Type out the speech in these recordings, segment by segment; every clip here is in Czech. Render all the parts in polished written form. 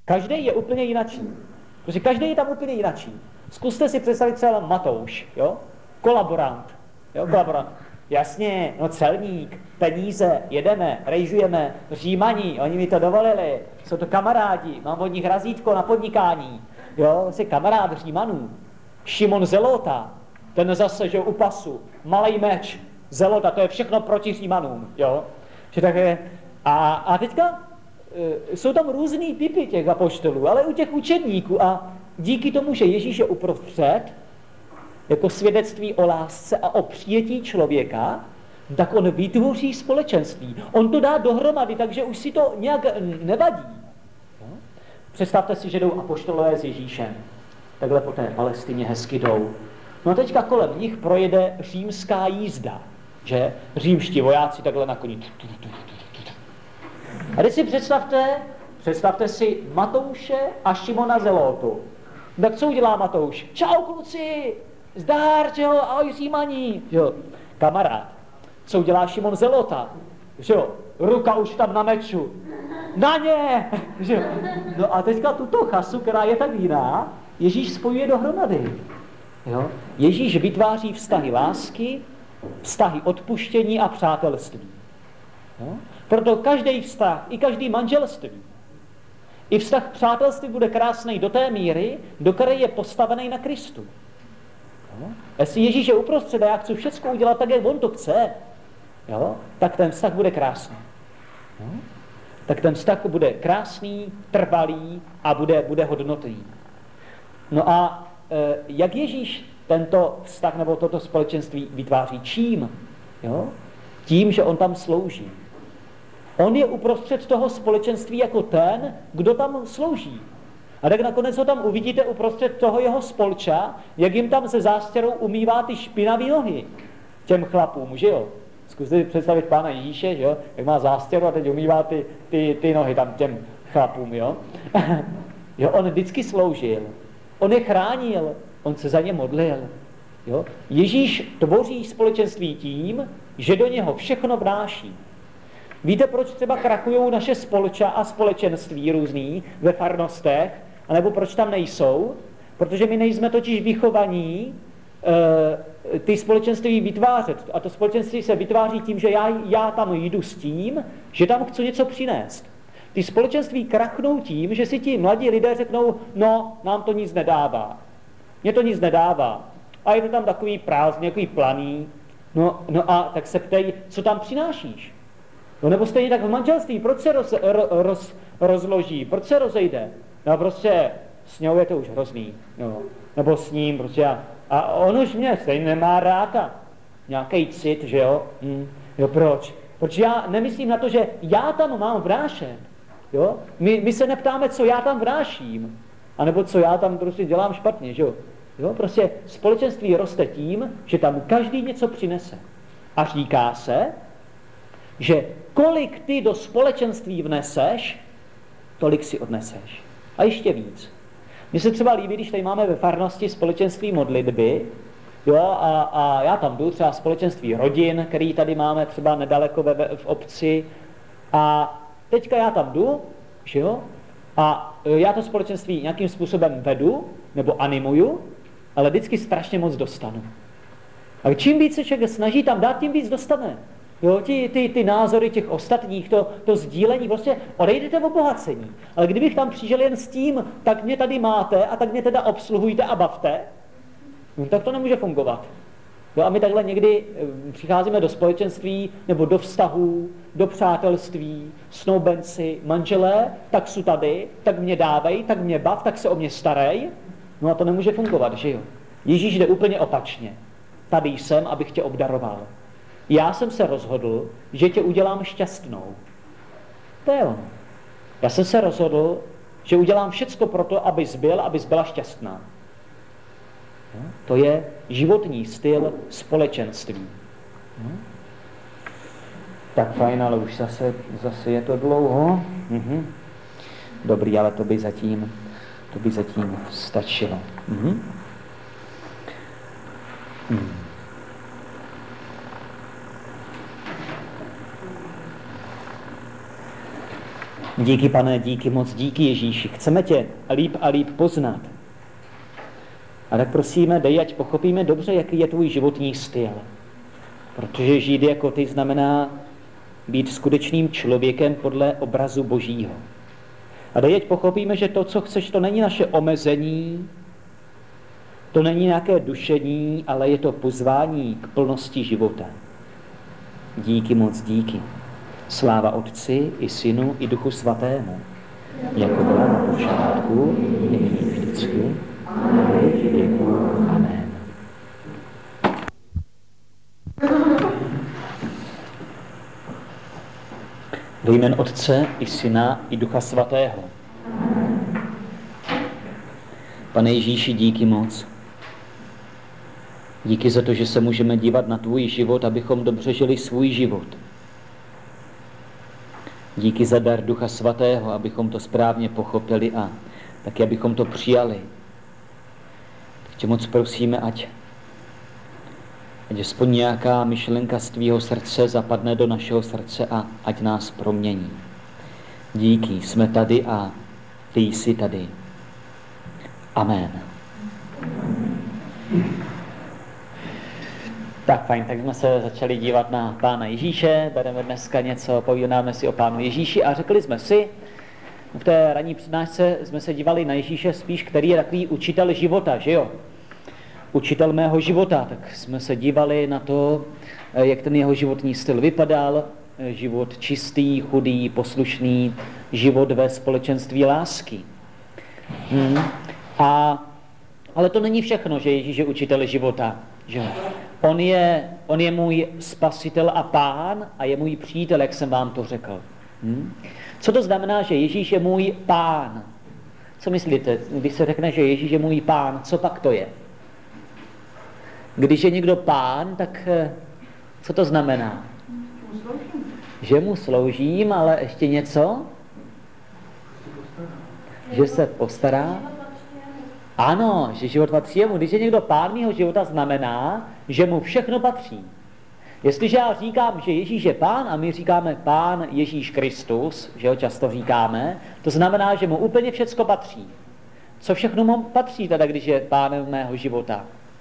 Každý je úplně jinačí. Protože každý je tam úplně jinačí. Zkuste si představit třeba Matouš, jo? Kolaborant. Jo? Kolaborant. Jasně, no celník, peníze, jedeme, rejžujeme, Římani, oni mi to dovolili, jsou to kamarádi, mám od nich razítko na podnikání. Jo, jsi kamarád Římanů. Šimon Zelota, ten zase, že u pasu, malej meč, Zelota, to je všechno proti Římanům, jo. Že tak je, a teďka jsou tam různý typy těch apoštolů, ale u těch učedníků a díky tomu, že Ježíš je uprostřed, jako svědectví o lásce a o přijetí člověka, tak on vytvoří společenství. On to dá dohromady, takže už si to nějak nevadí. Jo? Představte si, že jdou apoštolové s Ježíšem. Takhle po té Palestině hezky jdou. No a teďka kolem nich projede římská jízda, že? Římští vojáci takhle na koni. A teď si představte si Matouše a Šimona Zelotu. Tak co udělá Matouš? Čau kluci, zdar, že jo, ahoj Římaní, jo, kamarád. Co udělá Šimon Zelota? Že jo, ruka už tam na meču. Na ně! Že jo. No a teďka tuto chasu, která je tak jiná, Ježíš spojuje dohromady. Jo? Ježíš vytváří vztahy lásky, vztahy odpuštění a přátelství. Jo? Proto každý vztah, i každý manželství, i vztah přátelství bude krásný do té míry, do které je postavený na Kristu. Jo? Jestli Ježíš je uprostřed a já chci všechno udělat tak, jak on to chce, jo? Tak ten vztah bude krásný. Jo? Tak ten vztah bude krásný, trvalý a bude hodnotný. No a jak Ježíš tento vztah nebo toto společenství vytváří? Čím? Jo? Tím, že on tam slouží. On je uprostřed toho společenství jako ten, kdo tam slouží. A tak nakonec ho tam uvidíte uprostřed toho jeho spolča, jak jim tam se zástěrou umývá ty špinavé nohy těm chlapům, že jo? Zkuste si představit Pána Ježíše, že jo? Jak má zástěru a teď umývá ty nohy tam těm chlapům, jo? Jo, on vždycky sloužil. On je chránil, on se za ně modlil. Jo? Ježíš tvoří společenství tím, že do něho všechno vnáší. Víte, proč třeba krachují naše spolča a společenství různý ve farnostech, anebo proč tam nejsou? Protože my nejsme totiž vychovaní ty společenství vytvářet. A to společenství se vytváří tím, že já tam jdu s tím, že tam chci něco přinést. Ty společenství krachnou tím, že si ti mladí lidé řeknou, no, nám to nic nedává. Mně to nic nedává. A je to tam takový prázdný, takový planý. No a tak se ptej, co tam přinášíš? No nebo stejně tak v manželství, proč se rozloží, proč se rozejde? No prostě s ňou je to už hrozný. No. Nebo s ním, prostě a on už mě stejně nemá ráda. Nějaký cit, že jo? Jo, proč? Protože já nemyslím na to, že já tam mám vnášet. Jo? My se neptáme, co já tam vnáším, anebo co já tam prostě dělám špatně, že jo? Jo? Prostě společenství roste tím, že tam každý něco přinese. A říká se, že kolik ty do společenství vneseš, tolik si odneseš. A ještě víc. Mně se třeba líbí, když tady máme ve farnosti společenství modlitby, jo, a já tam jdu, třeba společenství rodin, který tady máme třeba nedaleko v obci, a teďka já tam jdu, že jo, a já to společenství nějakým způsobem vedu, nebo animuju, ale vždycky strašně moc dostanu. A čím víc se člověk snaží tam dát, tím víc dostane. Jo, ty názory těch ostatních, to sdílení, prostě odejdete v obohacení. Ale kdybych tam přišel jen s tím, tak mě tady máte a tak mě teda obsluhujte a bavte, no, tak to nemůže fungovat. Jo, a my takhle někdy přicházíme do společenství nebo do vztahů, do přátelství, snoubenci, manželé, tak jsou tady, tak mě dávej, tak mě bav, tak se o mě starej. No a to nemůže fungovat, že jo? Ježíš jde úplně opačně. Tady jsem, abych tě obdaroval. Já jsem se rozhodl, že tě udělám šťastnou. To je ono. Já jsem se rozhodl, že udělám všecko pro to, abys byla šťastná. To je životní styl společenství. Tak fajn, ale už zase je to dlouho. Dobrý, ale to by zatím stačilo. Díky, Pane, díky, moc díky, Ježíši. Chceme tě líp a líp poznat. A tak prosíme, dej, ať pochopíme dobře, jaký je tvůj životní styl. Protože žít jako ty znamená být skutečným člověkem podle obrazu Božího. A dej, ať pochopíme, že to, co chceš, to není naše omezení, to není nějaké dušení, ale je to pozvání k plnosti života. Díky, moc díky. Sláva Otci i Synu i Duchu Svatému, jako byla na počátku, nyní vždycky, a věku. Amen. Ve jménu Otce i Syna i Ducha Svatého. Pane Ježíši, díky moc. Díky za to, že se můžeme dívat na tvůj život, abychom dobře žili svůj život. Díky za dar Ducha Svatého, abychom to správně pochopili a taky abychom to přijali. Tak tě moc prosíme, ať aspoň nějaká myšlenka z tvýho srdce zapadne do našeho srdce a ať nás promění. Díky, jsme tady a ty jsi tady. Amen. Tak fajn, tak jsme se začali dívat na Pána Ježíše, bereme dneska něco, povídáme si o Pánu Ježíši a řekli jsme si, v té ranní přednášce jsme se dívali na Ježíše spíš, který je takový učitel života, že jo? Učitel mého života, tak jsme se dívali na to, jak ten jeho životní styl vypadal, život čistý, chudý, poslušný, život ve společenství lásky. Ale to není všechno, že Ježíš je učitel života, že jo? On je můj spasitel a pán a je můj přítel, jak jsem vám to řekl. Co to znamená, že Ježíš je můj pán? Co myslíte, když se řekne, že Ježíš je můj pán, co pak to je? Když je někdo pán, tak co to znamená? Že mu sloužím, ale ještě něco? Že se postará? Ano, že život patří jemu. Když je někdo pán mýho života, znamená, že mu všechno patří. Jestliže já říkám, že Ježíš je pán a my říkáme pán Ježíš Kristus, že ho často říkáme, to znamená, že mu úplně všecko patří. Co všechno mu patří teda, když je pánem mého života?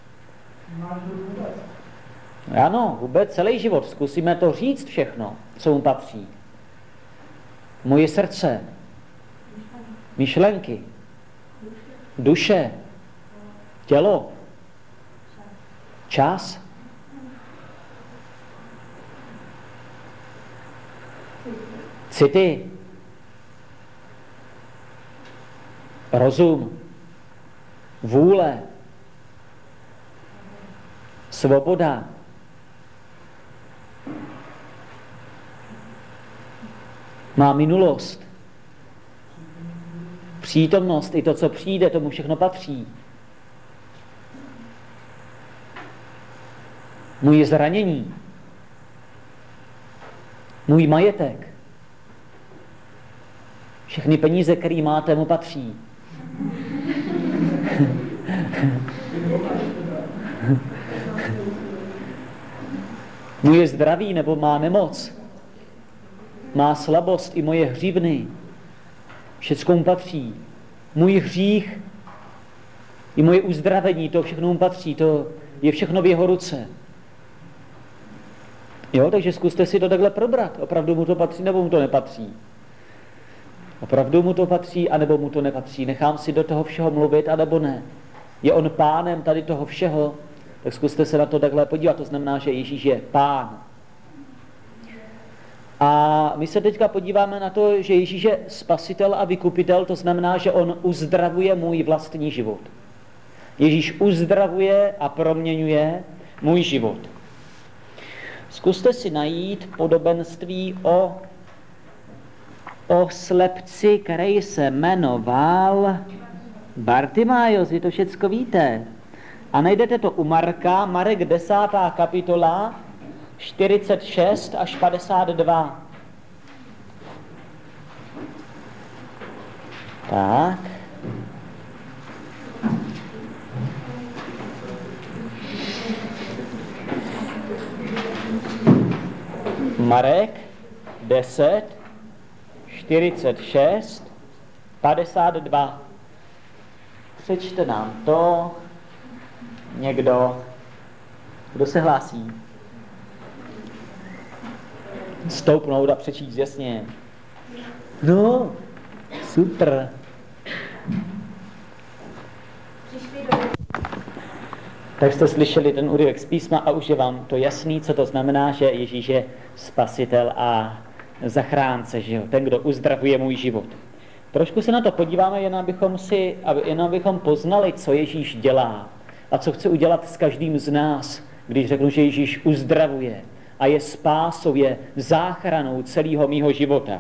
Ano, vůbec celý život. Zkusíme to říct všechno, co mu patří. Moje srdce, myšlenky, duše, tělo, čas, city, rozum, vůle, svoboda, má minulost, přítomnost, i to, co přijde, tomu všechno patří. Můj zranění, můj majetek, všechny peníze, které máte, mu patří. Moje zdraví nebo má nemoc, má slabost i moje hřívny, všecko mu patří. Můj hřích i moje uzdravení, to všechno mu patří, to je všechno v jeho ruce. Jo, takže zkuste si to takhle probrat. Opravdu mu to patří, nebo mu to nepatří? Opravdu mu to patří, anebo mu to nepatří? Nechám si do toho všeho mluvit, anebo ne? Je on pánem tady toho všeho? Tak zkuste se na to takhle podívat. To znamená, že Ježíš je pán. A my se teďka podíváme na to, že Ježíš je spasitel a vykupitel, to znamená, že on uzdravuje můj vlastní život. Ježíš uzdravuje a proměňuje můj život. Zkuste si najít podobenství o slepci, který se jmenoval Bartimájos, vy to všecko víte. A najdete to u Marka, Marek 10. kapitola, 46 až 52. Tak. Marek 10, 46, 52. Přečte nám to někdo, kdo se hlásí. Stoupnout a přečíst jasně. No, super. Tak jste slyšeli ten úryvek z písma a už je vám to jasný, co to znamená, že Ježíš je spasitel a zachránce, že jo? Ten, kdo uzdravuje můj život. Trošku se na to podíváme, jen abychom poznali, co Ježíš dělá a co chce udělat s každým z nás, když řeknu, že Ježíš uzdravuje a je spásou, je záchranou celého mýho života.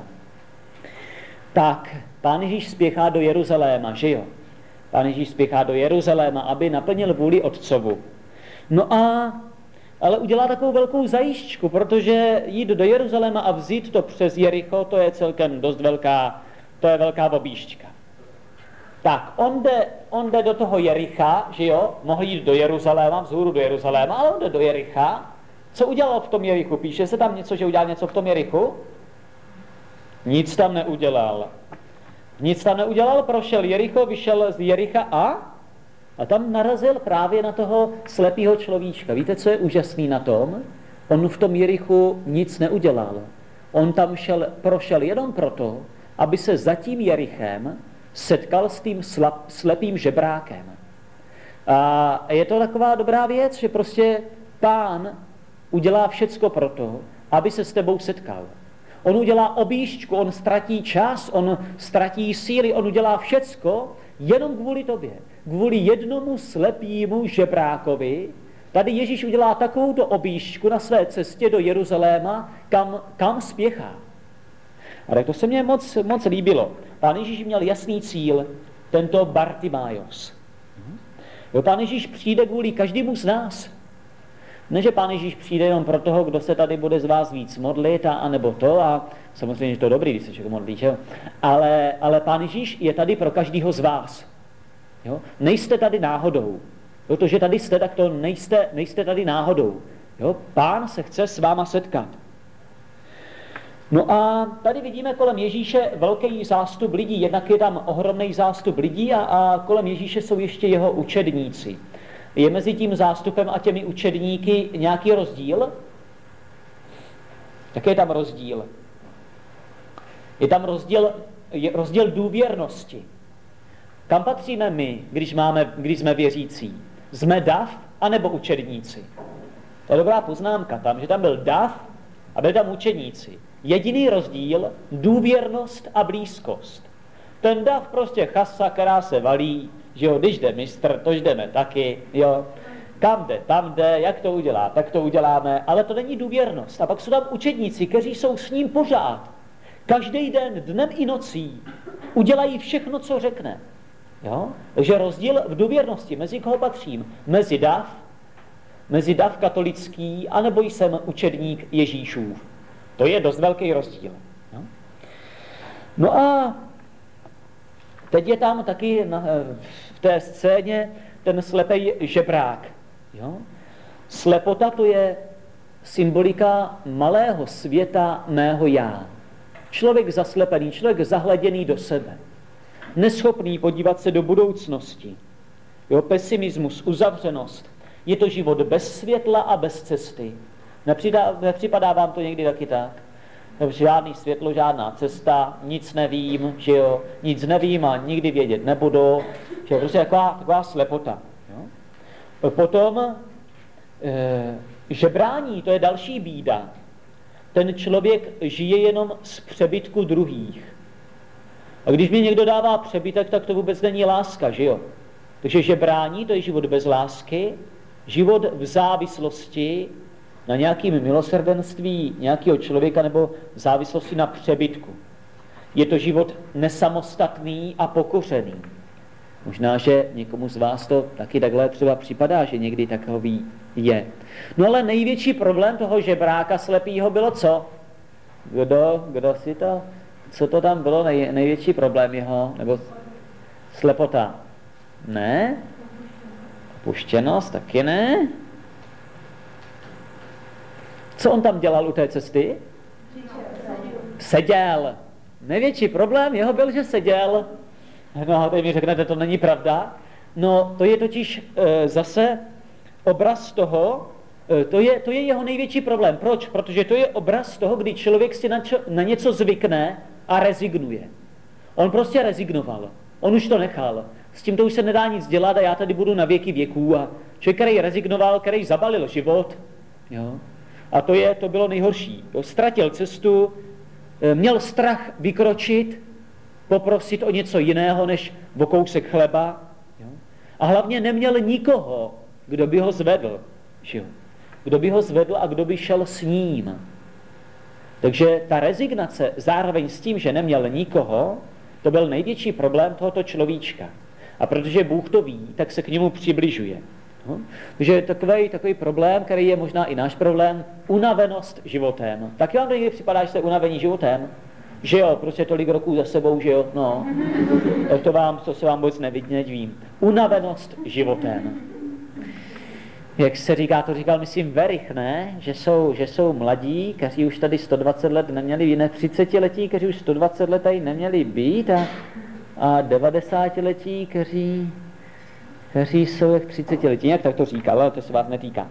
Tak, Pán Ježíš spěchá do Jeruzaléma, že jo? Pán Ježíš spěchá do Jeruzaléma, aby naplnil vůli Otcovu. No ale udělá takovou velkou zajížďku, protože jít do Jeruzaléma a vzít to přes Jericho, to je celkem dost velká objížďka. Tak, on jde do toho Jericha, že jo, mohl jít do Jeruzaléma, vzhůru do Jeruzaléma, ale on jde do Jericha. Co udělal v tom Jerichu? Píše se tam něco, že udělal něco v tom Jerichu? Nic tam neudělal. Nic tam neudělal, prošel Jericho, vyšel z Jericha a tam narazil právě na toho slepého človíčka. Víte, co je úžasný na tom? On v tom Jerichu nic neudělal. On tam prošel jenom proto, aby se za tím Jerichem setkal s tím slepým žebrákem. A je to taková dobrá věc, že prostě Pán udělá všecko proto, aby se s tebou setkal. On udělá objížďku, on ztratí čas, on ztratí síly, on udělá všecko jenom kvůli tobě. Kvůli jednomu slepému žebrákovi. Tady Ježíš udělá takovouto objížďku na své cestě do Jeruzaléma, kam spěchá. A tak to se mně moc líbilo. Pán Ježíš měl jasný cíl, tento Bartimájos. Jo, Pán Ježíš přijde kvůli každému z nás. Ne, že Pán Ježíš přijde jenom pro toho, kdo se tady bude z vás víc modlit, anebo to, a samozřejmě, že to je dobrý, když se člověk modlí, že jo? Ale Pán Ježíš je tady pro každého z vás. Jo? Nejste tady náhodou. Protože tady jste, tak to nejste tady náhodou. Jo? Pán se chce s váma setkat. No a tady vidíme kolem Ježíše velký zástup lidí. Jednak je tam ohromný zástup lidí a kolem Ježíše jsou ještě jeho učedníci. Je mezi tím zástupem a těmi učedníky nějaký rozdíl? Tak je tam rozdíl. Je tam rozdíl důvěrnosti. Kam patříme my, když jsme věřící? Jsme dav anebo učedníci? To je dobrá poznámka tam, že tam byl dav a byl tam učedníci. Jediný rozdíl, důvěrnost a blízkost. Ten dav prostě chasa, která se valí, že jo, když jde mistr, to jdeme taky, jo. Kam jde, tam jde, jak to udělá, tak to uděláme, ale to není důvěrnost. A pak jsou tam učedníci, kteří jsou s ním pořád. Každý den, dnem i nocí, udělají všechno, co řekne. Jo? Takže rozdíl v důvěrnosti, mezi koho patřím? Mezi dav katolický, anebo jsem učedník Ježíšův. To je dost velký rozdíl. Jo? No a teď je tam taky v té scéně ten slepý žebrák. Jo? Slepota to je symbolika malého světa mého já. Člověk zaslepený, člověk zahleděný do sebe. Neschopný podívat se do budoucnosti. Jo? Pesimismus, uzavřenost. Je to život bez světla a bez cesty. Nepřipadá vám to někdy taky tak? Žádný světlo, žádná cesta, nic nevím, že jo, nic nevím a nikdy vědět nebudu, že jo, prostě taková slepota. Jo. Potom žebrání, to je další bída. Ten člověk žije jenom z přebytku druhých. A když mi někdo dává přebytek, tak to vůbec není láska, že jo. Takže žebrání, to je život bez lásky, život v závislosti na nějakém milosrdenství nějakého člověka nebo v závislosti na přebytku. Je to život nesamostatný a pokořený. Možná, že někomu z vás to taky takhle třeba připadá, že někdy takový je. No ale největší problém toho žebráka slepýho bylo co? Kdo si to? Co to tam bylo největší problém jeho? Nebo slepota? Ne? Opuštěnost taky ne? Co on tam dělal u té cesty? Seděl. Největší problém jeho byl, že seděl. No a teď mi řeknete, to není pravda. No to je totiž zase obraz toho, to je jeho největší problém. Proč? Protože to je obraz toho, kdy člověk si na něco zvykne a rezignuje. On prostě rezignoval. On už to nechal. S tím to už se nedá nic dělat a já tady budu na věky věků. A člověk, který rezignoval, který zabalil život, jo? A to bylo nejhorší. Ztratil cestu, měl strach vykročit, poprosit o něco jiného, než o kousek chleba. Jo? A hlavně neměl nikoho, kdo by ho zvedl. Jo? Kdo by ho zvedl a kdo by šel s ním. Takže ta rezignace zároveň s tím, že neměl nikoho, to byl největší problém tohoto človíčka. A protože Bůh to ví, tak se k němu přibližuje. No? Takže takový problém, který je možná i náš problém, unavenost životem. Tak vám někdy připadá, že jste unavení životem? Že jo, prostě tolik roků za sebou, že jo, no. To se vám vůbec nevím. Unavenost životem. Jak se říká, to říkal myslím Verich, ne? Že jsou mladí, kteří už tady 120 let neměli, jiné 30letí, kteří už 120 let tady neměli být a 90letí, kteří jsou jak 30letí. Jak tak to říkal, ale to se vás netýká.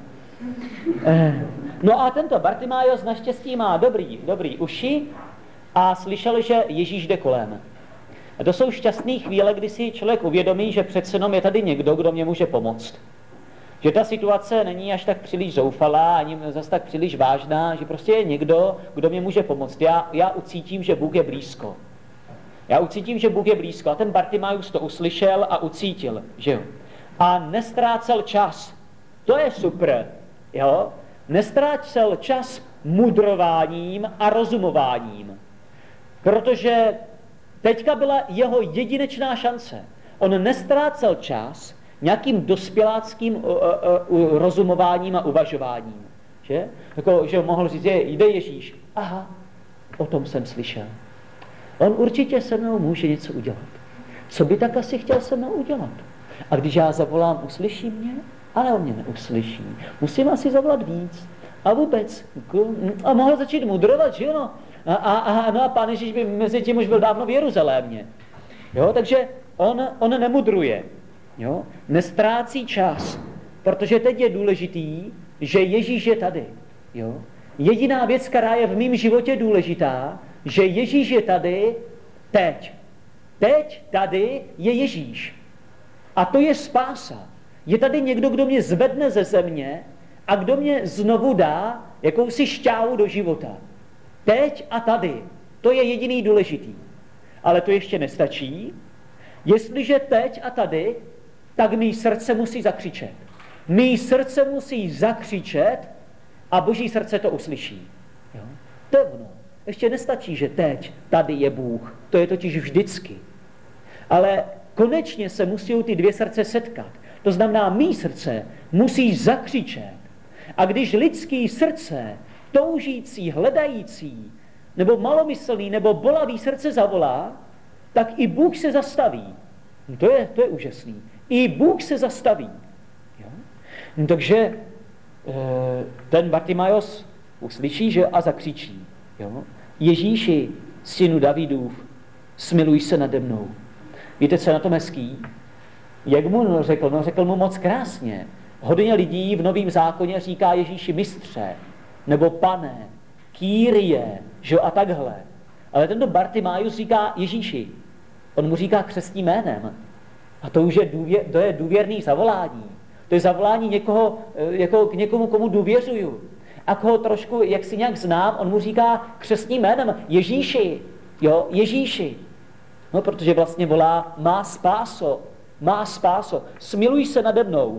No a tento Bartimájos naštěstí má dobrý uši a slyšel, že Ježíš jde kolem. A to jsou šťastné chvíle, kdy si člověk uvědomí, že přece jenom je tady někdo, kdo mě může pomoct. Že ta situace není až tak příliš zoufalá, ani zase tak příliš vážná, že prostě je někdo, kdo mě může pomoct. Já ucítím, že Bůh je blízko. A ten Bartimájus to uslyšel a ucítil, že jo. A nestrácel čas. To je super, jo. Nestrácel čas mudrováním a rozumováním. Protože teďka byla jeho jedinečná šance. On nestrácel čas nějakým dospěláckým rozumováním a uvažováním. Že? Jako, že mohl říct, jde Ježíš. Aha, o tom jsem slyšel. On určitě se mnou může něco udělat. Co by tak asi chtěl se mnou udělat? A když já zavolám, uslyší mě? Ale on mě neuslyší. Musím asi zavolat víc. A vůbec. A mohl začít mudrovat, že jo? No a Pán Ježíš by mezi tím už byl dávno v Jeruzalémě. Jo, takže on nemudruje. Jo? Nestrácí čas, protože teď je důležitý, že Ježíš je tady. Jo? Jediná věc, která je v mém životě důležitá, že Ježíš je tady teď. Teď tady je Ježíš. A to je spása. Je tady někdo, kdo mě zvedne ze země a kdo mě znovu dá jakousi šťávu do života. Teď a tady. To je jediný důležitý. Ale to ještě nestačí. Jestliže teď a tady, tak mý srdce musí zakřičet. Mý srdce musí zakřičet a Boží srdce to uslyší. Jo? To je ono. Ještě nestačí, že teď tady je Bůh. To je totiž vždycky. Ale konečně se musí ty dvě srdce setkat. To znamená, mý srdce musí zakřičet. A když lidský srdce, toužící, hledající, nebo malomyslný, nebo bolavý srdce zavolá, tak i Bůh se zastaví. To je úžasný. I Bůh se zastaví. Jo? Takže ten Bartimájos uslyší, že a zakřičí. Jo? Ježíši, synu Davidův, smiluj se nade mnou. Víte, co je na tom hezký? Jak mu řekl? No řekl mu moc krásně. Hodně lidí v Novém zákoně říká Ježíši mistře, nebo pane, Kyrie, že a takhle. Ale tento Bartimájus říká Ježíši. On mu říká křestním jménem. A to už je důvěrný zavolání. To je zavolání někoho, jako k někomu, komu důvěřuju. A koho trošku, jak si nějak znám, on mu říká křestním jménem Ježíši. Jo, Ježíši. No, protože vlastně volá má spáso, smiluj se nade mnou.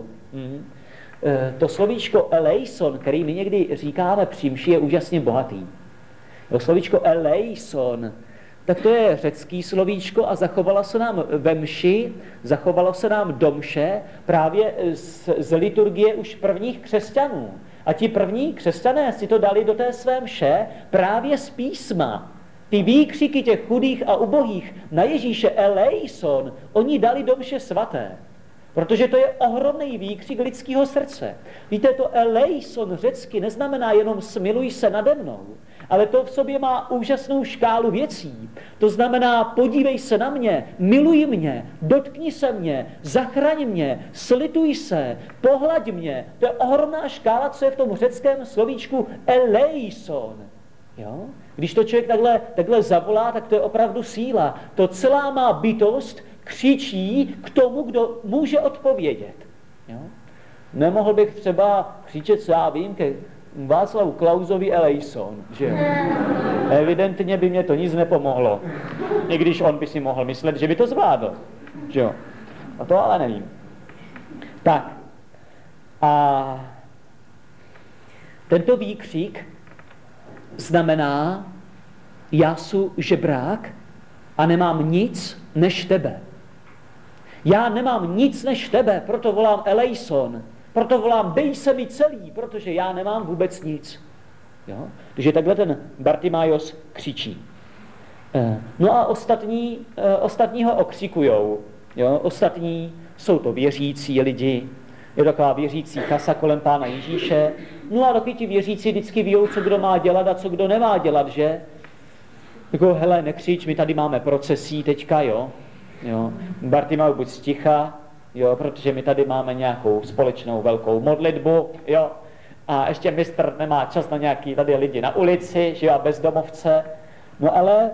To slovíčko eleison, který my někdy říkáme při mši, je úžasně bohatý. To slovíčko eleison, tak to je řecký slovíčko a zachovalo se nám ve mši, zachovalo se nám do mše právě z liturgie už prvních křesťanů. A ti první křesťané si to dali do té své mše právě z písma. Ty výkřiky těch chudých a ubohých na Ježíše eleison, oni dali do mše svaté. Protože to je ohromný výkřik lidského srdce. Víte, to eleison řecky neznamená jenom smiluj se nade mnou, ale to v sobě má úžasnou škálu věcí. To znamená, podívej se na mě, miluj mě, dotkni se mě, zachraň mě, slituj se, pohlaď mě. To je ohromná škála, co je v tom řeckém slovíčku eleison. Jo? Když to člověk takhle zavolá, tak to je opravdu síla. To celá má bytost křičí k tomu, kdo může odpovědět. Jo? Nemohl bych třeba křičet, co já vím, ke Václavu Klausovi eleison, že? Evidentně by mě to nic nepomohlo. I když on by si mohl myslet, že by to zvládl. Že jo? A to ale nevím. Tak. A tento výkřik znamená, já jsem žebrák a nemám nic než tebe. Já nemám nic než tebe, proto volám eleison. Proto volám, dej se mi celý, protože já nemám vůbec nic. Jo? Takže takhle ten Bartimájos křičí. No a ostatní ho okřikujou. Jo? Ostatní jsou to věřící lidi, je taková věřící kasa kolem Pána Ježíše. No a taky ti věřící vždycky vědí, co kdo má dělat a co kdo nemá dělat, že? Jako, hele, nekřič, my tady máme procesí teďka, jo? Bartimaj, buď sticha, jo, protože my tady máme nějakou společnou velkou modlitbu, jo, a ještě mistr nemá čas na nějaký tady lidi na ulici, že jo, a bezdomovce, no ale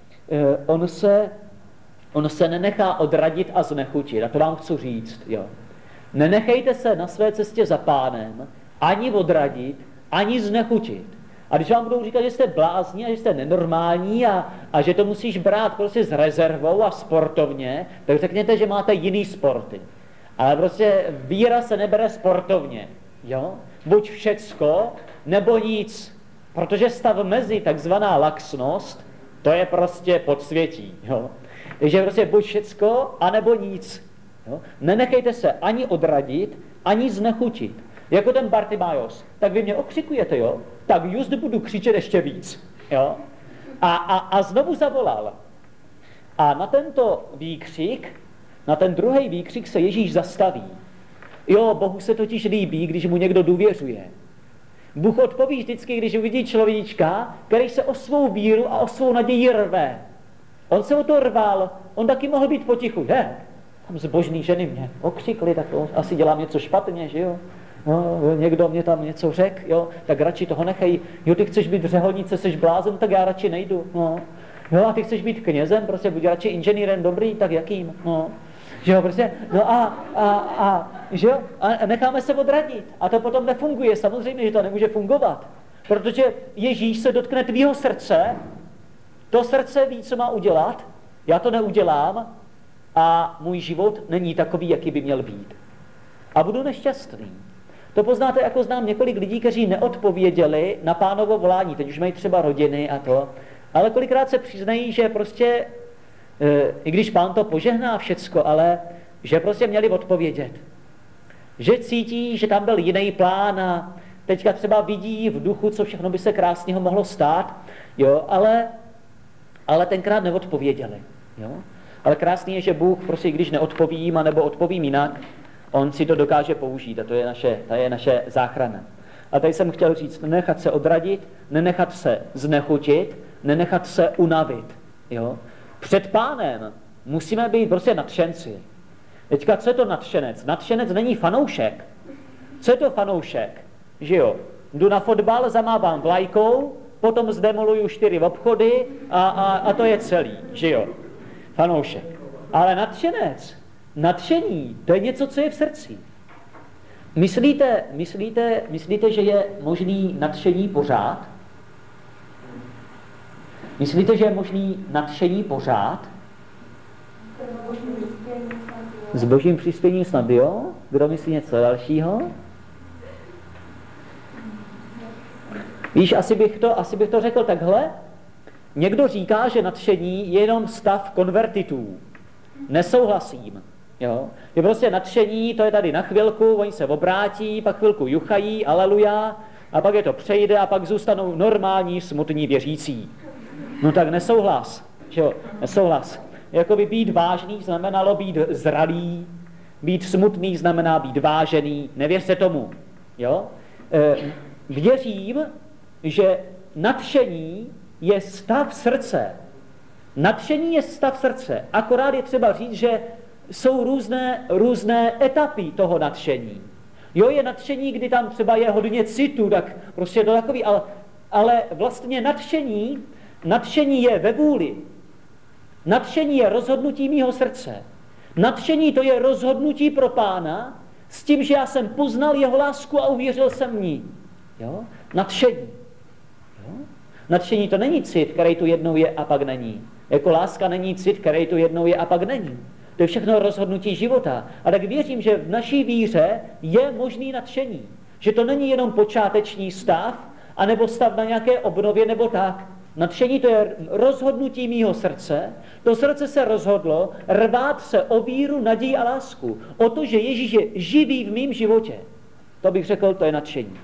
on se nenechá odradit a znechutit, a to vám chci říct, jo. Nenechejte se na své cestě za Pánem ani odradit, ani znechutit. A když vám budou říkat, že jste blázni a že jste nenormální a že to musíš brát prostě s rezervou a sportovně, tak řekněte, že máte jiný sporty. Ale prostě víra se nebere sportovně. Jo? Buď všecko, nebo nic. Protože stav mezi, takzvaná laxnost, to je prostě podsvětí. Jo? Takže prostě buď všecko, anebo nic. Jo? Nenechejte se ani odradit, ani znechutit. Jako ten Bartimájos, tak vy mě okřikujete, jo? Tak just budu křičet ještě víc, jo? A znovu zavolal. A na tento výkřik, na ten druhý výkřik se Ježíš zastaví. Jo, Bohu se totiž líbí, když mu někdo důvěřuje. Bůh odpoví vždycky, když uvidí človíčka, který se o svou víru a o svou naději rve. On se o to rval, on taky mohl být potichu. Tam zbožný ženy mě okřikli, tak to asi dělám něco špatně, že jo? No, někdo mě tam něco řekl, jo, tak radši toho nechej. Jo, ty chceš být v řeholnice, jsi blázen, tak já radši nejdu. No. Jo, a ty chceš být knězem, prostě buď radši inženýrem dobrý, tak jakým? No. Že jo, prostě, no že jo, a necháme se odradit. A to potom nefunguje, samozřejmě, že to nemůže fungovat. Protože Ježíš se dotkne tvýho srdce, to srdce ví, co má udělat, já to neudělám a můj život není takový, jaký by měl být. A budu nešťastný. To poznáte, jako znám několik lidí, kteří neodpověděli na Pánovo volání, teď už mají třeba rodiny a to, ale kolikrát se přiznají, že prostě, i když Pán to požehná všecko, ale že prostě měli odpovědět. Že cítí, že tam byl jiný plán a teďka třeba vidí v duchu, co všechno by se krásného mohlo stát, jo, ale tenkrát neodpověděli. Jo. Ale krásný je, že Bůh prostě, když neodpovím, anebo odpovím jinak, on si to dokáže použít a to je naše záchrana. A tady jsem chtěl říct, nenechat se odradit, nenechat se znechutit, nenechat se unavit. Jo? Před Pánem musíme být prostě nadšenci. Teďka, co je to nadšenec? Nadšenec není fanoušek. Co je to fanoušek? Že jo? Jdu na fotbal, zamávám vlajkou, potom zdemoluju 4 obchody a to je celý. Že jo? Fanoušek. Ale nadšení, to je něco, co je v srdci. Myslíte, že je možný nadšení pořád? Myslíte, že je možný nadšení pořád? S božím přispěním snad jo? Kdo myslí něco dalšího? Víš, asi bych to řekl takhle. Někdo říká, že nadšení je jenom stav konvertitů. Nesouhlasím. Jo? Je prostě nadšení, to je tady na chvilku, oni se obrátí, pak chvilku juchají, aleluja, a pak je to přejde a pak zůstanou normální, smutní věřící. No tak nesouhlas. Jo? Nesouhlas. Jakoby být vážný znamenalo být zralý, být smutný znamená být vážený, nevěřte tomu. Jo? Věřím, že nadšení je stav srdce. Nadšení je stav srdce. Akorát je třeba říct, že jsou různé etapy toho nadšení. Jo, je nadšení, kdy tam třeba je hodně citu, tak prostě je to takový, ale vlastně nadšení je ve vůli. Nadšení je rozhodnutí mýho srdce. Nadšení to je rozhodnutí pro Pána s tím, že já jsem poznal jeho lásku a uvěřil jsem v ní. Jo? Nadšení. Jo? Nadšení to není cit, který tu jednou je a pak není. Jako láska není cit, který tu jednou je a pak není. To je všechno rozhodnutí života. A tak věřím, že v naší víře je možný nadšení. Že to není jenom počáteční stav, anebo stav na nějaké obnově, nebo tak. Nadšení to je rozhodnutí mýho srdce. To srdce se rozhodlo rvát se o víru, naději a lásku. O to, že Ježíš je živý v mém životě. To bych řekl, to je nadšení.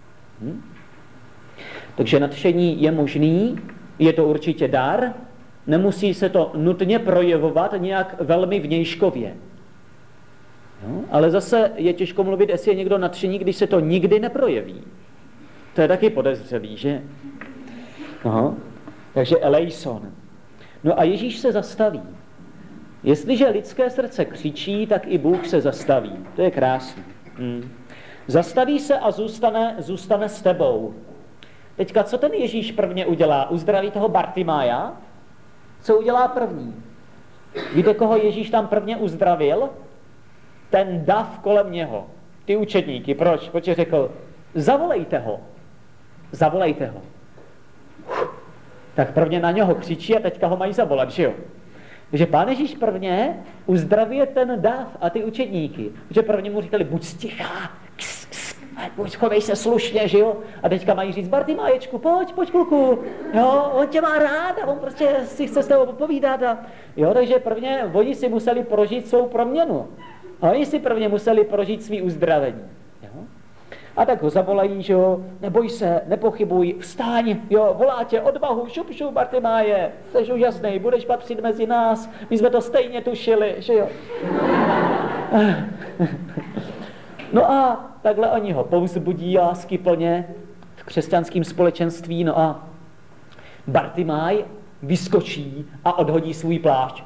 Takže nadšení je možný, je to určitě dar, nemusí se to nutně projevovat nějak velmi vnějškově. No, ale zase je těžko mluvit, jestli je někdo nadšení, když se to nikdy neprojeví. To je taky podezřelý, že? No, takže eleison. No a Ježíš se zastaví. Jestliže lidské srdce křičí, tak i Bůh se zastaví. To je krásný. Zastaví se a zůstane s tebou. Teďka, co ten Ježíš prvně udělá? Uzdraví toho Bartimája? Co udělá první? Víte, koho Ježíš tam prvně uzdravil? Ten dav kolem něho. Ty učedníky. Proč? Protože řekl, zavolejte ho. Zavolejte ho. Tak prvně na něho křičí a teďka ho mají zavolat, že jo? Takže Pán Ježíš prvně uzdravuje ten dav a ty učedníky. Protože prvně mu říkali, buď stichá, chovej se slušně, že jo? A teďka mají říct, Bartimáječku, pojď kluku, jo, on tě má rád a on prostě si chce s tebou popovídat. Jo, takže prvně oni si museli prožít svou proměnu. A oni si prvně museli prožít svý uzdravení. Jo? A tak ho zavolají, že jo, neboj se, nepochybuj, vstaň, jo, volá tě odvahu, šup, Bartimáje, jsi úžasnej, budeš patřit mezi nás, my jsme to stejně tušili, že jo. No a takhle oni ho povzbudí láskyplně v křesťanském společenství, no a Bartimáj vyskočí a odhodí svůj plášť.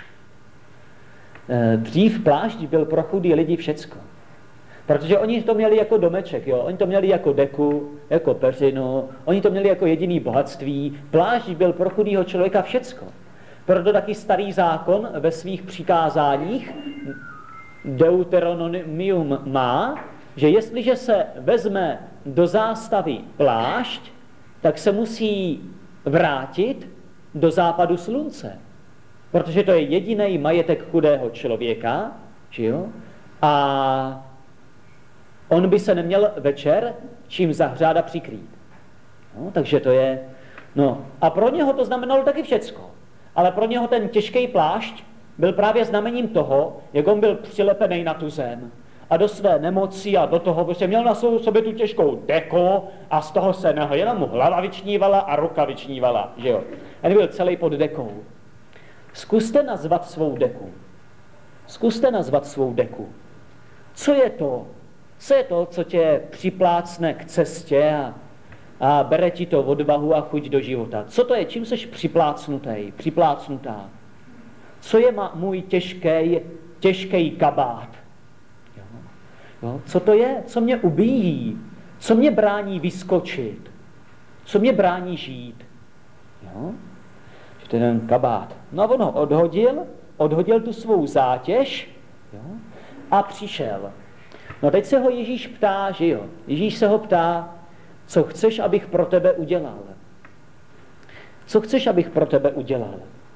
Dřív plášť byl pro chudý lidi všecko. Protože oni to měli jako domeček, jo? Oni to měli jako deku, jako peřinu, oni to měli jako jediný bohatství. Plášť byl pro chudýho člověka všecko. Proto taky starý zákon ve svých přikázáních Deuteronomium má, že jestliže se vezme do zástavy plášť, tak se musí vrátit do západu slunce. Protože to je jediný majetek chudého člověka, že jo? A on by se neměl večer čím zahřát a přikrýt. No, takže to je... No, a pro něho to znamenalo taky všecko. Ale pro něho ten těžký plášť byl právě znamením toho, jak on byl přilepený na tu zem. A do své nemoci a do toho, protože měl na sobě tu těžkou deko a z toho se jenom mu hlava vyčnívala a ruka vyčnívala, že jo. A byl celý pod dekou. Zkuste nazvat svou deku. Zkuste nazvat svou deku. Co je to? Co je to, co tě připlácne k cestě a bere ti to odvahu a chuť do života? Co to je? Čím seš připlácnutá? Co je můj těžký kabát? Jo? Co to je? Co mě ubíjí? Co mě brání vyskočit? Co mě brání žít? Jo? To je ten kabát. No a on ho odhodil tu svou zátěž, jo? A přišel. No teď se ho Ježíš ptá, že jo? Ježíš se ho ptá, co chceš, abych pro tebe udělal? Co chceš, abych pro tebe udělal?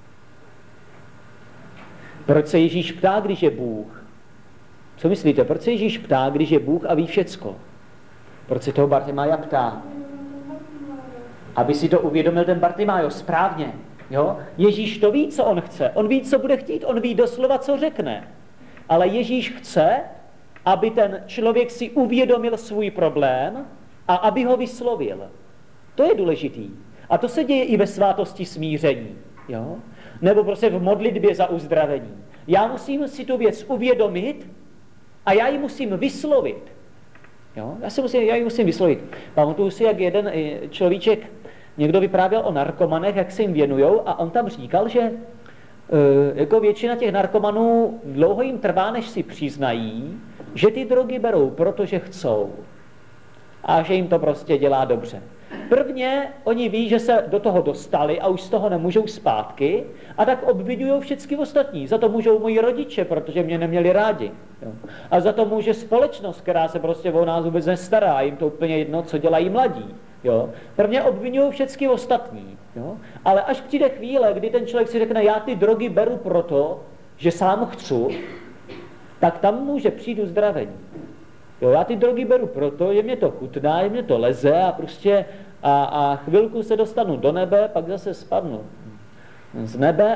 Proč se Ježíš ptá, když je Bůh? Co myslíte? Proč se Ježíš ptá, když je Bůh a ví všecko? Proč se toho Bartimája ptá? Aby si to uvědomil ten Bartimájo správně. Jo? Ježíš to ví, co on chce. On ví, co bude chtít. On ví doslova, co řekne. Ale Ježíš chce, aby ten člověk si uvědomil svůj problém a aby ho vyslovil. To je důležitý. A to se děje i ve svátosti smíření. Jo? Nebo prostě v modlitbě za uzdravení. Já musím si tu věc uvědomit a já ji musím vyslovit. Jo? Já ji musím vyslovit. Pamatuju si, jak jeden človíček někdo vyprávěl o narkomanech, jak se jim věnujou, a on tam říkal, že jako většina těch narkomanů dlouho jim trvá, než si přiznají, že ty drogy berou, protože chcou. A že jim to prostě dělá dobře. Prvně oni ví, že se do toho dostali a už z toho nemůžou zpátky, a tak obviňují všechny ostatní. Za to můžou moji rodiče, protože mě neměli rádi. Jo. A za to může společnost, která se prostě o nás vůbec nestará, jim to úplně jedno, co dělají mladí. Jo. Prvně obviňují všechny ostatní. Jo. Ale až přijde chvíle, kdy ten člověk si řekne, já ty drogy beru proto, že sám chci, tak tam může přijít uzdravení. Jo, já ty drogy beru proto, že mě to chutná, že mě to leze a prostě a chvilku se dostanu do nebe, pak zase spadnu z nebe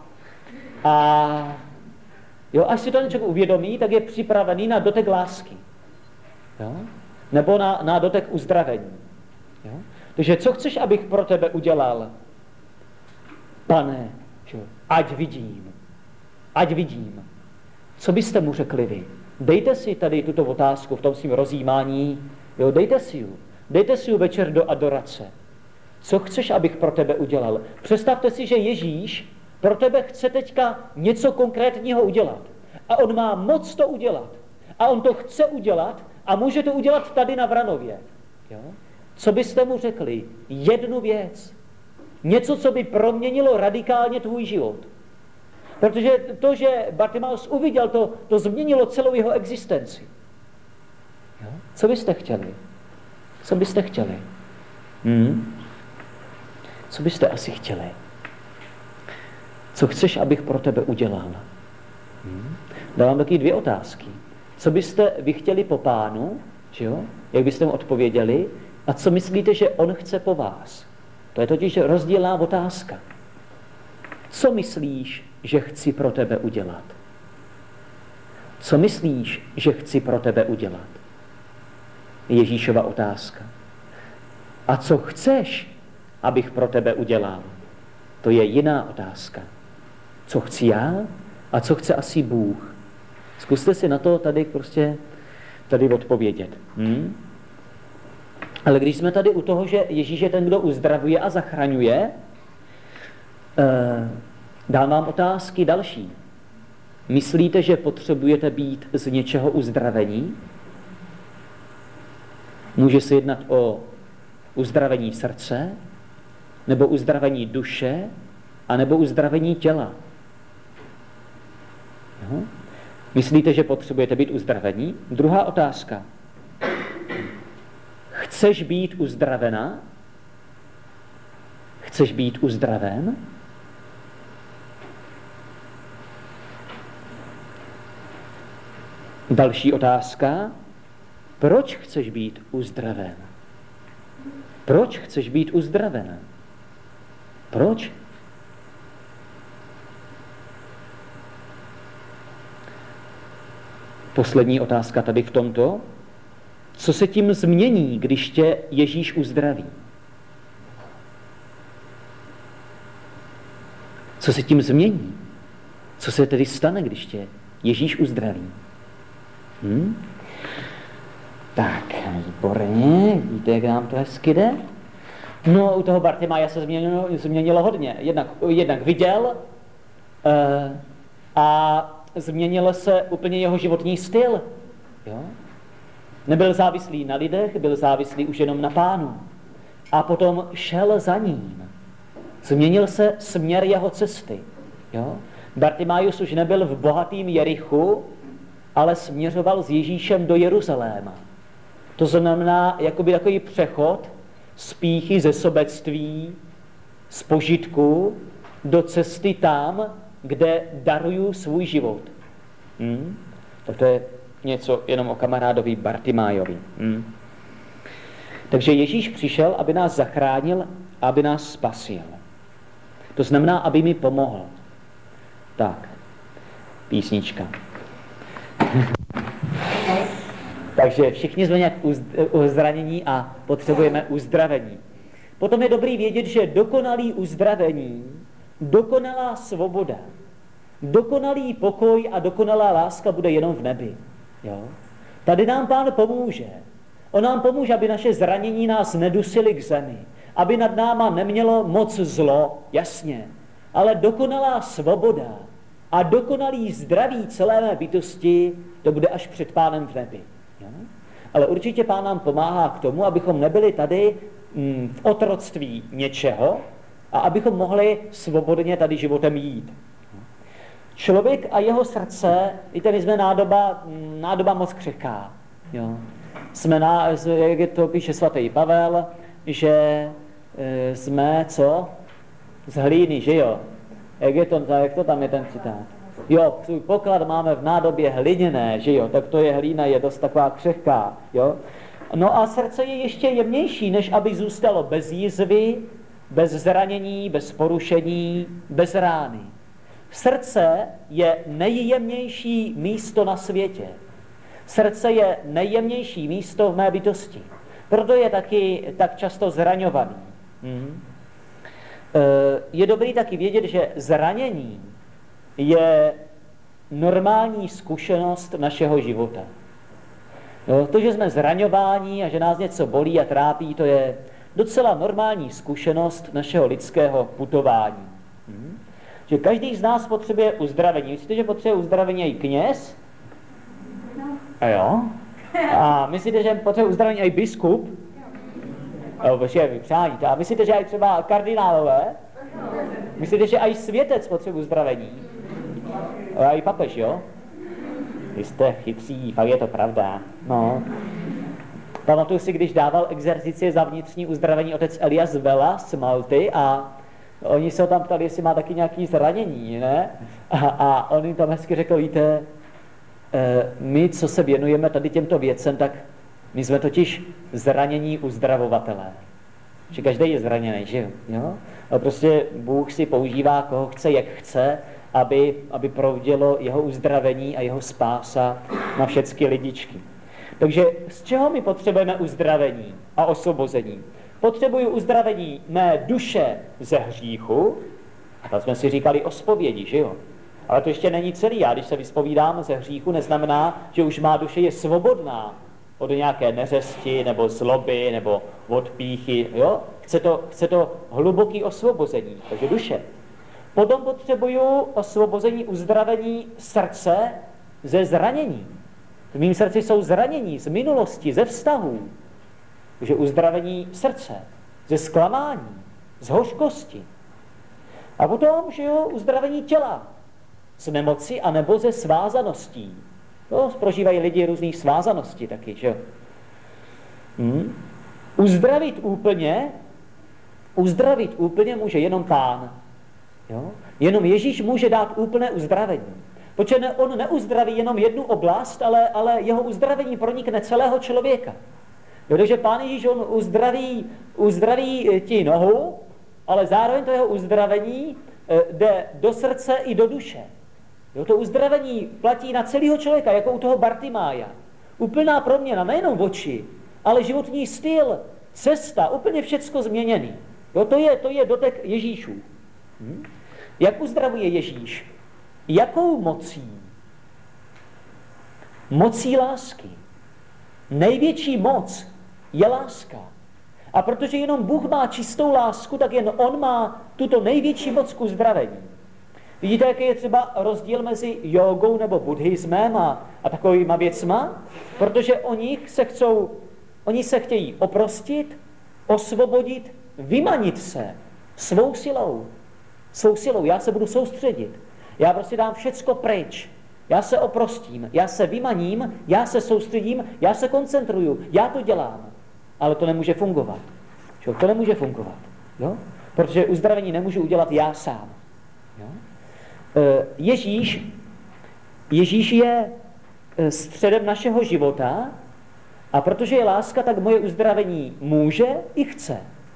a jo, až si to člověk uvědomí, tak je připravený na dotek lásky. Jo? Nebo na dotek uzdravení. Jo? Takže co chceš, abych pro tebe udělal? Pane, ať vidím. Co byste mu řekli vy? Dejte si tady tuto otázku v tom svým rozjímání, jo, dejte si ju večer do adorace. Co chceš, abych pro tebe udělal? Představte si, že Ježíš pro tebe chce teďka něco konkrétního udělat. A on má moc to udělat. A on to chce udělat a může to udělat tady na Vranově. Jo? Co byste mu řekli? Jednu věc. Něco, co by proměnilo radikálně tvůj život. Protože to, že Bartimaeus uviděl, to změnilo celou jeho existenci. Jo? Co byste chtěli? Co byste chtěli? Co byste asi chtěli? Co chceš, abych pro tebe udělal? Dávám taky 2 otázky. Co byste vy chtěli po Pánu? Že jo? Jak byste mu odpověděli? A co myslíte, že on chce po vás? To je totiž rozdílná otázka. Co myslíš, že chci pro tebe udělat? Co myslíš, že chci pro tebe udělat? Ježíšova otázka. A co chceš, abych pro tebe udělal? To je jiná otázka. Co chci já a co chce asi Bůh? Zkuste si na to tady odpovědět. Ale když jsme tady u toho, že Ježíš je ten, kdo uzdravuje a zachraňuje, dám vám otázky další. Myslíte, že potřebujete být z něčeho uzdravení? Může se jednat o uzdravení srdce, nebo uzdravení duše, anebo uzdravení těla. Jo? Myslíte, že potřebujete být uzdravení? Druhá otázka. Chceš být uzdravena? Chceš být uzdraven? Další otázka. Proč chceš být uzdraven? Proč chceš být uzdraven? Proč? Poslední otázka tady v tomto. Co se tím změní, když tě Ježíš uzdraví? Co se tím změní? Co se tedy stane, když tě Ježíš uzdraví? Tak, výborně, víte, jak nám to hezky jde? No, u toho Bartimaea se změnilo hodně. Jednak viděl a změnil se úplně jeho životní styl. Jo? Nebyl závislý na lidech, byl závislý už jenom na Pánu. A potom šel za ním. Změnil se směr jeho cesty. Jo? Bartimaeus už nebyl v bohatém Jerichu, ale směřoval s Ježíšem do Jeruzaléma. To znamená jakoby takový přechod z pýchy, ze sobectví, z požitku do cesty tam, kde daruju svůj život. Tak to je něco jenom o kamarádovi Bartimájovi. Takže Ježíš přišel, aby nás zachránil, aby nás spasil. To znamená, aby mi pomohl. Tak, písnička. Takže všichni jsme nějak zranění a potřebujeme uzdravení. Potom je dobrý vědět, že dokonalý uzdravení, dokonalá svoboda, dokonalý pokoj a dokonalá láska bude jenom v nebi. Jo? Tady nám Pán pomůže. On nám pomůže, aby naše zranění nás nedusily k zemi. aby nad náma nemělo moc zlo, jasně, ale dokonalá svoboda a dokonalý zdraví celé mé bytosti, to bude až před Pánem v nebi. Jo? Ale určitě Pán nám pomáhá k tomu, abychom nebyli tady v otroctví něčeho a abychom mohli svobodně tady životem jít. Člověk a jeho srdce, víte, my jsme nádoba moc křehká. Jo. Jak to píše svatý Pavel, že jsme, co? Z hlíny, že jo? Jak to tam je ten citát? Jo, svůj poklad máme v nádobě hliněné, že jo? Tak to je hlína, je dost taková křehká, jo? No a srdce je ještě jemnější, než aby zůstalo bez jízvy, bez zranění, bez porušení, bez rány. Srdce je nejjemnější místo na světě. Srdce je nejjemnější místo v mé bytosti. Proto je taky tak často zraňovaný. Je dobrý taky vědět, že zranění je normální zkušenost našeho života. To, že jsme zraňováni a že nás něco bolí a trápí, to je docela normální zkušenost našeho lidského putování. Že každý z nás potřebuje uzdravení. Myslíte, že potřebuje uzdravení i kněz? A jo? A myslíte, že potřebuje uzdravení i biskup? A myslíte, že i třeba kardinálové? Myslíte, že i světec potřebuje uzdravení? A i papež, jo? Vy jste chytří, fakt je to pravda. No. Pamatuju si, když dával exercicie za vnitřní uzdravení otec Elias Vela z Malty a oni se ho tam ptali, jestli má taky nějaké zranění, ne? A on jim tam hezky řekl, víte, my, co se věnujeme tady těmto věcem, tak my jsme totiž zranění uzdravovatelé. Že každý je zraněný, že jo? A prostě Bůh si používá, koho chce, jak chce, aby proudilo jeho uzdravení a jeho spása na všechny lidičky. Takže z čeho my potřebujeme uzdravení a osvobození? Potřebuju uzdravení mé duše ze hříchu, a tam jsme si říkali o zpovědi, že jo? Ale to ještě není celý. Já, když se vyspovídám ze hříchu, neznamená, že už má duše je svobodná od nějaké neřesti, nebo zloby, nebo od pýchy, jo? Chce to hluboký osvobození, takže duše. Potom potřebuju osvobození, uzdravení srdce ze zranění. V mým srdci jsou zranění z minulosti, ze vztahů. Takže uzdravení srdce, ze zklamání, z hořkosti. A potom, že jo, uzdravení těla, z nemoci anebo ze svázaností. To prožívají lidi různých svázaností taky, že jo. Uzdravit úplně může jenom Pán. Jo? Jenom Ježíš může dát úplné uzdravení. Protože on neuzdraví jenom jednu oblast, ale jeho uzdravení pronikne celého člověka. Jo, takže Pán Ježíš, on uzdraví ti nohu, ale zároveň to jeho uzdravení jde do srdce i do duše. Jo, to uzdravení platí na celého člověka, jako u toho Bartimája. Úplná proměna, nejenom oči, ale životní styl, cesta, úplně všecko změněný. Jo, to je dotek Ježíšů. Jak uzdravuje Ježíš? Jakou mocí? Mocí lásky. Největší moc je láska. A protože jenom Bůh má čistou lásku, tak jen on má tuto největší moc k uzdravení. Vidíte, jaký je třeba rozdíl mezi jogou nebo buddhismem a takovýma věcma? Protože oni se chtějí oprostit, osvobodit, vymanit se svou silou. Svou silou, já se budu soustředit. Já prostě dám všecko pryč. Já se oprostím, já se vymaním, já se soustředím, já se koncentruju, já to dělám. Ale to nemůže fungovat. To nemůže fungovat. Jo? Protože uzdravení nemůžu udělat já sám. Jo? Ježíš je středem našeho života a protože je láska, tak moje uzdravení může i chce.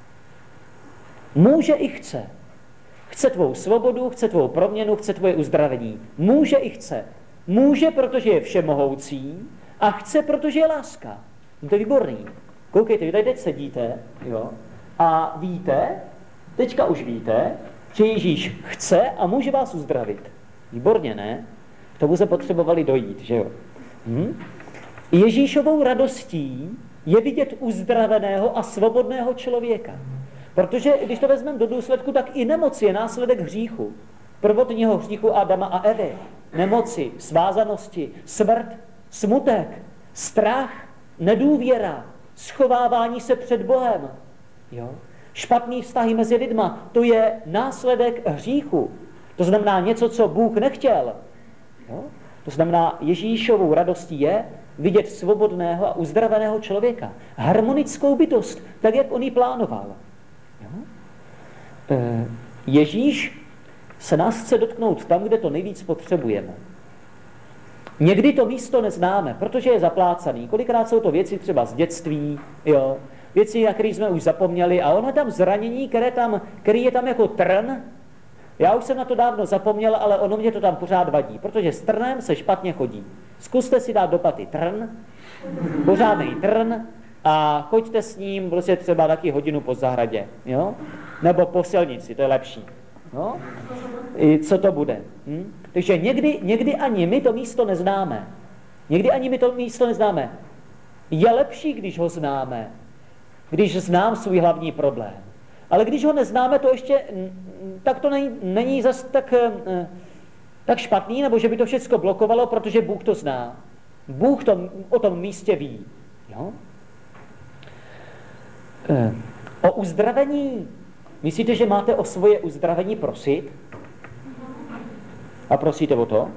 Může i chce. Chce tvou svobodu, chce tvou proměnu, chce tvoje uzdravení. Může i chce. Může, protože je všemohoucí a chce, protože je láska. To je výborný. Koukejte, vy tady teď sedíte, jo, a víte, teďka už víte, že Ježíš chce a může vás uzdravit. Výborně, ne? K tomu se potřebovali dojít, že jo? Ježíšovou radostí je vidět uzdraveného a svobodného člověka. Protože když to vezmeme do důsledku, tak i nemoc je následek hříchu. Prvotního hříchu Adama a Evy. Nemoci, svázanosti, smrt, smutek, strach, nedůvěra, schovávání se před Bohem. Jo? Špatný vztahy mezi lidma, to je následek hříchu. To znamená něco, co Bůh nechtěl. Jo? To znamená, Ježíšovou radostí je vidět svobodného a uzdraveného člověka. Harmonickou bytost, tak jak on ji plánoval. Jo? Ježíš se nás chce dotknout tam, kde to nejvíc potřebujeme. Někdy to místo neznáme, protože je zaplácaný. Kolikrát jsou to věci třeba z dětství, jo? Věci, na které jsme už zapomněli, a ono je tam zranění, který je tam jako trn. Já už jsem na to dávno zapomněl, ale ono mě to tam pořád vadí, protože s trnem se špatně chodí. Zkuste si dát do paty trn, pořádný trn, a choďte s ním prostě třeba taky hodinu po zahradě, jo? Nebo po silnici, to je lepší. No? I co to bude? Takže někdy ani my to místo neznáme. Někdy ani my to místo neznáme. Je lepší, když ho známe. Když znám svůj hlavní problém. Ale když ho neznáme, to ještě, tak to není zas tak špatný, nebo že by to všechno blokovalo, protože Bůh to zná. Bůh to o tom místě ví. Jo? O uzdravení. Myslíte, že máte o svoje uzdravení prosit? A prosíte o to?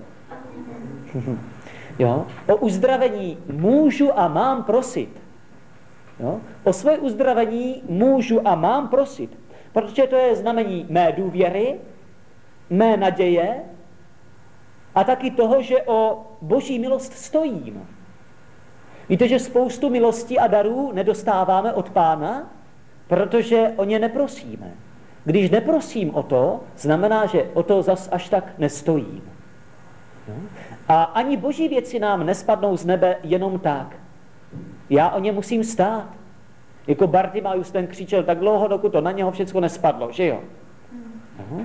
Jo? O uzdravení můžu a mám prosit. Jo? O svoje uzdravení můžu a mám prosit. Protože to je znamení mé důvěry, mé naděje a taky toho, že o Boží milost stojím. Víte, že spoustu milostí a darů nedostáváme od Pána, protože o ně neprosíme. Když neprosím o to, znamená, že o to zas až tak nestojím. Jo? A ani Boží věci nám nespadnou z nebe jenom tak. Já o ně musím stát. Jako Bartimájus ten křičel tak dlouho, dokud to na něho všechno nespadlo, že jo? Jo?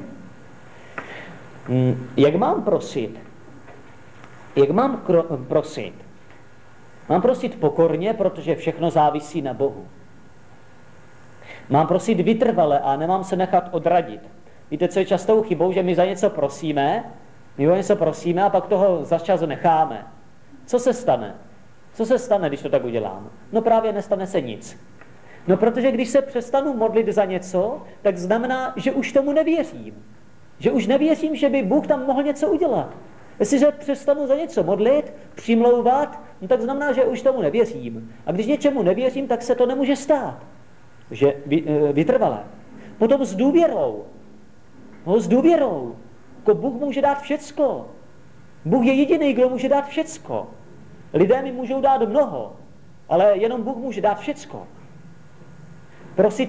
Jak mám prosit? Jak mám prosit? Mám prosit pokorně, protože všechno závisí na Bohu. Mám prosit vytrvale a nemám se nechat odradit. Víte, co je častou chybou, že my za něco prosíme, a pak toho za čas necháme. Co se stane? Co se stane, když to tak udělám? No právě nestane se nic. No protože když se přestanu modlit za něco, tak znamená, že už tomu nevěřím. Že už nevěřím, že by Bůh tam mohl něco udělat. Jestliže přestanu za něco modlit, přimlouvat, no tak znamená, že už tomu nevěřím. A když něčemu nevěřím, tak se to nemůže stát. Že vytrvalé. Potom s důvěrou. No, s důvěrou. Jako Bůh může dát všecko. Bůh je jediný, kdo může dát všecko. Lidé mi můžou dát mnoho, ale jenom Bůh může dát všecko. Prosit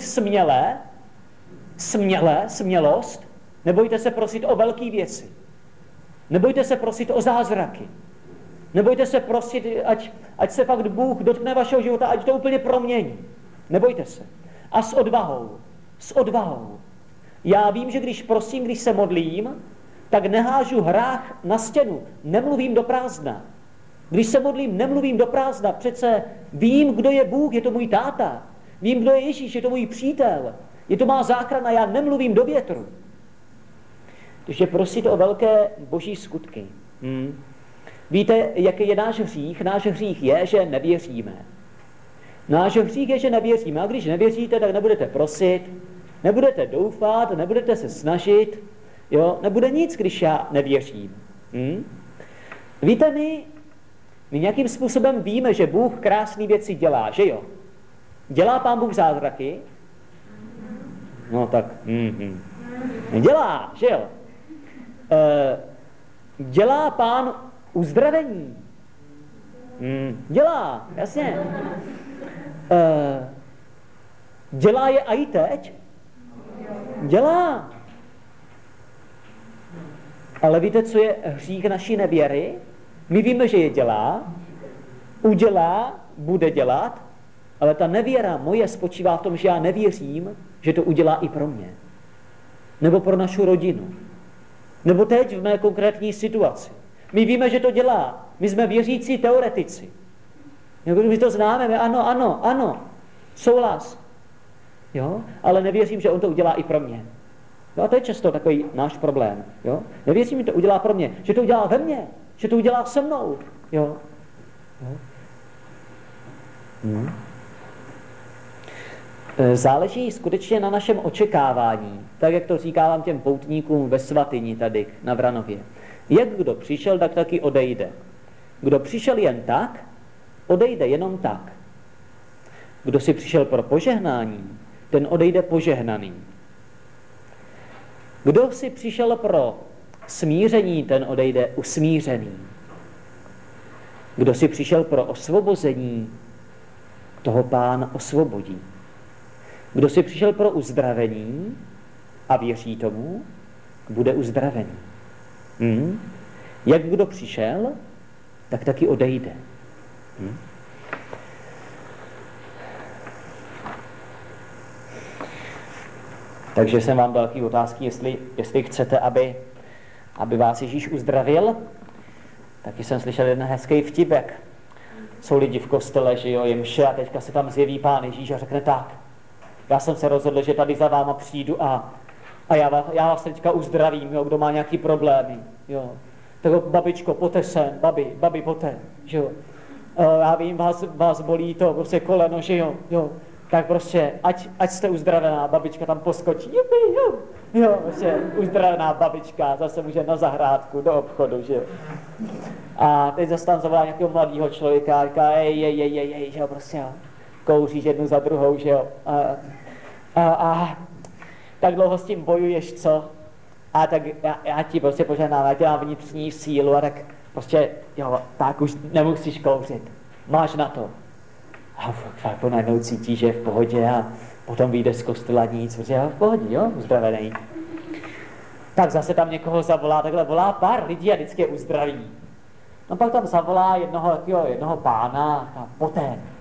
smělost, nebojte se prosit o velké věci. Nebojte se prosit o zázraky. Nebojte se prosit, ať se fakt Bůh dotkne vašeho života, ať to úplně promění. Nebojte se. A s odvahou. Já vím, že když prosím, když se modlím, tak nehážu hrách na stěnu, nemluvím do prázdna. Když se modlím, nemluvím do prázdna, přece vím, kdo je Bůh, je to můj táta. Vím, kdo je Ježíš, je to můj přítel. Je to má záchrana, já nemluvím do větru. Takže prosit o velké boží skutky. Víte, jaký je náš hřích? Náš hřích je, že nevěříme. Náš hřích je, že nevěříme. A když nevěříte, tak nebudete prosit, nebudete doufat, nebudete se snažit. Jo? Nebude nic, když já nevěřím. Víte, my nějakým způsobem víme, že Bůh krásné věci dělá, že jo? Dělá Pán Bůh zázraky? No tak, dělá, že jo? Dělá Pán uzdravení? Dělá, jasně. Dělá je i teď? Dělá. Ale víte, co je hřích naší nevěry? My víme, že je dělá, udělá, bude dělat, ale ta nevěra moje spočívá v tom, že já nevěřím, že to udělá i pro mě. Nebo pro naši rodinu. Nebo teď v mé konkrétní situaci. My víme, že to dělá. My jsme věřící teoretici. My to známe, ano, souhlas. jo? Ale nevěřím, že on to udělá i pro mě. No a to je často takový náš problém. Jo? Nevěřím, že to udělá pro mě, že to udělá ve mně, že to udělá se mnou. Jo? Jo? Záleží skutečně na našem očekávání, tak jak to říkávám těm poutníkům ve Svatyni tady na Vranově. Jak kdo přišel, tak taky odejde. Kdo přišel jen tak, odejde jenom tak. Kdo si přišel pro požehnání, ten odejde požehnaný. Kdo si přišel pro smíření, ten odejde usmířený. Kdo si přišel pro osvobození, toho Pán osvobodí. Kdo si přišel pro uzdravení a věří tomu, bude uzdravený. Jak kdo přišel, tak taky odejde. Takže jsem vám dal takové otázky, jestli chcete, aby vás Ježíš uzdravil. Taky jsem slyšel jeden hezký vtipek. Jsou lidi v kostele, že jo, je mše a teďka se tam zjeví Pán Ježíš a řekne tak. Já jsem se rozhodl, že tady za váma přijdu a já vás teďka uzdravím, jo, kdo má nějaký problémy. Jo. Tak babičko, pojďte sem, babi, pojďte. Že jo. Já vím, vás bolí to prostě koleno, že jo. Tak prostě, ať jste uzdravená, babička tam poskočí, jo, prostě uzdravená babička, zase může na zahrádku, do obchodu, že jo. A teď zase tam zavolá nějakého mladého člověka a říká, ej, že jo, prostě, jo. Kouříš jednu za druhou, že jo. A tak dlouho s tím bojuješ, co? A tak já ti prostě požehnám, já ti dám vnitřní sílu a tak prostě, jo, tak už nemusíš kouřit. Máš na to. A fakt najednou cítí, že je v pohodě a potom vyjde z kostela nic, protože je v pohodě, jo, uzdravený. Tak zase tam někoho zavolá, takhle volá pár lidí a vždycky je uzdraví. No pak tam zavolá jednoho pána a